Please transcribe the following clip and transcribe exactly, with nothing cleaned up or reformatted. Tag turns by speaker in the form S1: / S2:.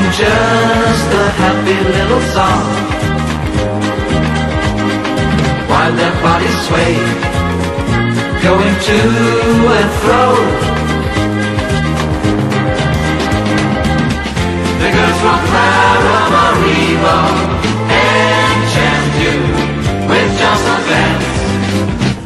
S1: just a happy little song, while their bodies sway, going to and fro. The girls from Paramaribo